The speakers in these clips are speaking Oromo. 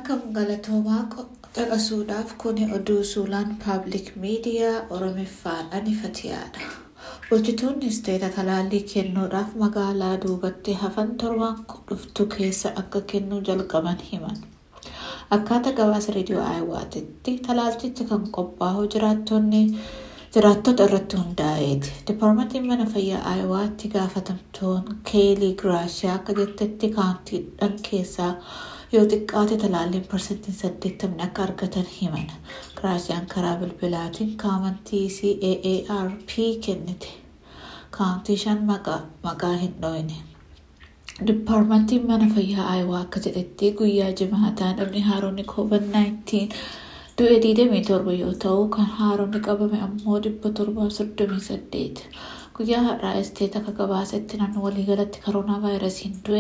Akkam galatoomaa dhagasuudhaaf kuni oduu suulaan paabliik miidiyaa Oromiffaan anifatiyaadha. Bulchitoonni isteeta talaallii kennuudhaaf magaalaa duubatti hafan torban dhuftu keessa akka kennuu jalqaban himan. Akkaataa gabaasa reediyoo Aayiwaatitti talaalchichi kan qophaa'u jiraattota irratti hundaa'eeti. Dipaartmentiin mana fayyaa Aayiwaatti gaafatamtuun Keelii Giraashiyaa akka jettetti kaantiidhaan keessaa yoo xiqqaate talaalliin parsantiin 80 akka argatan himan. Giraashiyaan karaa bilbilaatiin kaamantii CAARP kennite. Kaantii 5 maqaa hin dhoofne. Dipaartmentiin mana fayyaa Aayawaa akka jedhetti guyyaa jimaataa namni haaronni COVID-19 du'e 27 yoo ta'u kan haaronni qabame ammoo 738. Guyyaa har'aa isteeta akka gabaasetti namni waliigalatti koronaa vaayirasiin du'e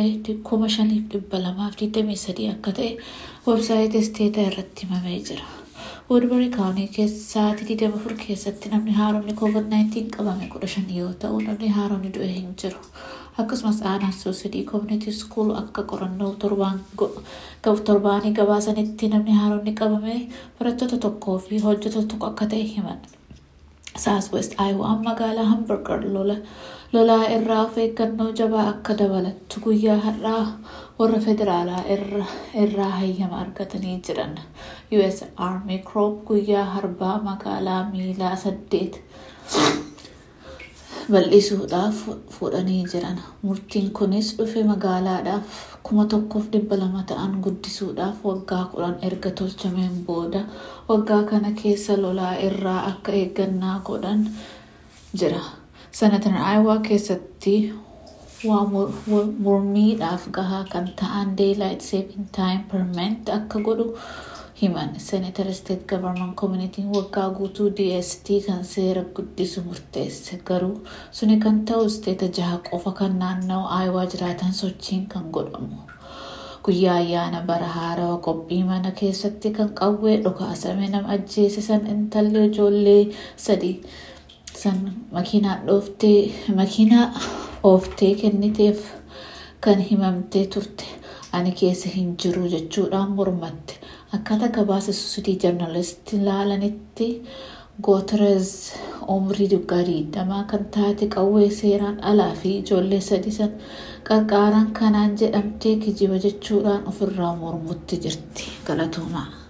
5,223 akka ta'e websaayitii isteeta irratti himamee jira. Woodbury kaawuntii keessatti 24 keessatti namni haaronni COVID-19 qabame 15 yoo ta'u namni haaronni du'e hin jiru. Akkasumas aanaan Soosidii Community School akka qorannoo torbaanii gabaasanitti namni haaronni qabame barattoota tokkoo fi hojjettoota tokko akka ta'e himan. Southwest Iowa magaalaa Hamburger lolaa irraa of eeggannoo jabaa akka dabalattu guyyaa har'aa warra federaalaa irraa hayyama argatanii jiran. US Army Corps guyyaa harbaa magaalaa miilaa 8 bal'isuudhaaf fudhanii jiran. Murtiin kunis dhufe magaalaadhaaf 1,200 ta'an guddisuudhaaf waggaa 10 erga tolchameen booda waggaa kana keessa lolaa irraa akka eeggannaa godhan jira. Senatar Iowa keessatti mormiidhaaf gahaa kan ta'an Daylight Saving Time Permanent akka godhu himan. Senator State Government Committee'n waggaa guutuu DST kan seera guddisu murteesse. Garuu suni kan ta'u isteeta 6 qofa kan naannoo Iowa jiraatan sochiin kan godhamu. Guyyaa ayyaana bara haarawaa qophii mana keessatti kan qawwee dhukaasame nama ajjeesisan intalli ijoollee 3 san makiinaa ooftee kenniteef kan himamtee turte. Ani keessa hin jiru jechuudhaan mormatte. Akkaataa gabaasa Soosidii joornaalistii ilaalanitti Gootereez umrii 20 kan taate qawwee seeraan alaa fi ijoollee 3 san qarqaaraan kanaan jedhamtee kijiba jechuudhaan ofirraa mormutti jirti. Galatoomaa.